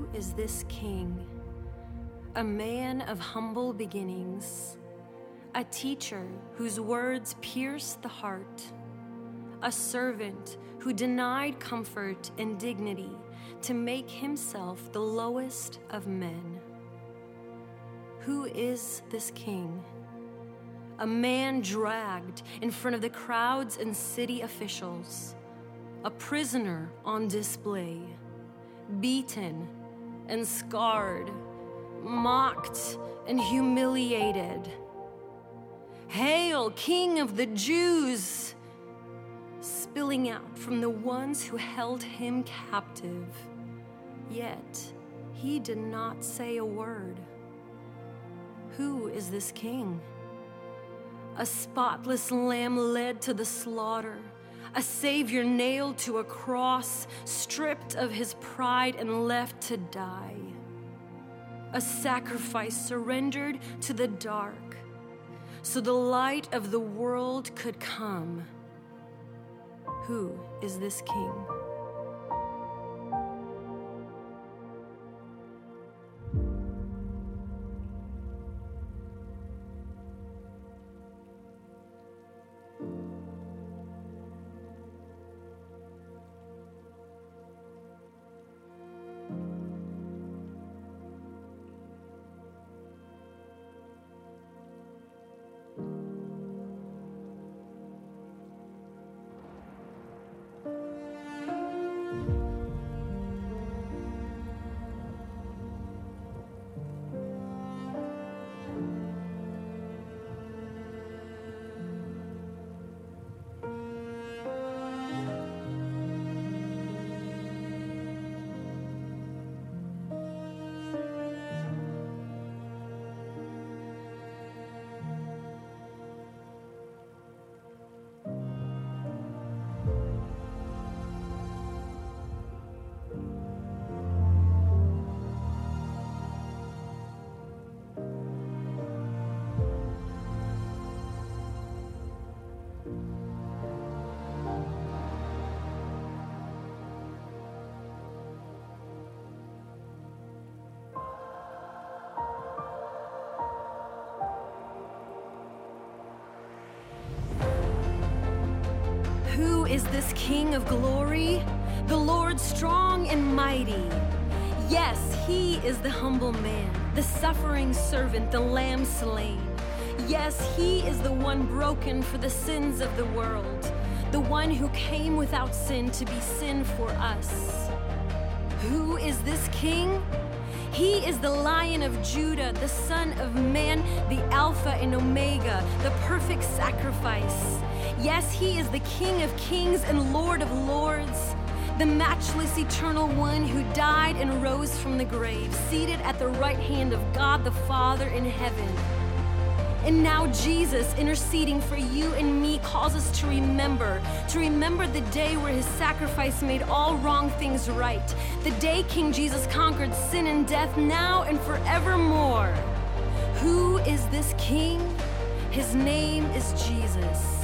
Who is this king? A man of humble beginnings, a teacher whose words pierce the heart, a servant who denied comfort and dignity to make himself the lowest of men. Who is this king? A man dragged in front of the crowds and city officials, a prisoner on display, beaten and scarred, mocked and humiliated. Hail, King of the Jews! Spilling out from the ones who held him captive. Yet he did not say a word. Who is this king? A spotless lamb led to the slaughter, a savior nailed to a cross, stripped of his pride and left to die. A sacrifice surrendered to the dark, so the light of the world could come. Who is this king? Who is this King of glory? The Lord strong and mighty. Yes, he is the humble man, the suffering servant, the lamb slain. Yes, he is the one broken for the sins of the world, the one who came without sin to be sin for us. Who is this king? He is the Lion of Judah, the Son of Man, the Alpha and Omega, the perfect sacrifice. Yes, he is the King of kings and Lord of lords, the matchless eternal one who died and rose from the grave, seated at the right hand of God the Father in heaven. And now Jesus, interceding for you and me, calls us to remember the day where his sacrifice made all wrong things right, the day King Jesus conquered sin and death now and forevermore. Who is this king? His name is Jesus.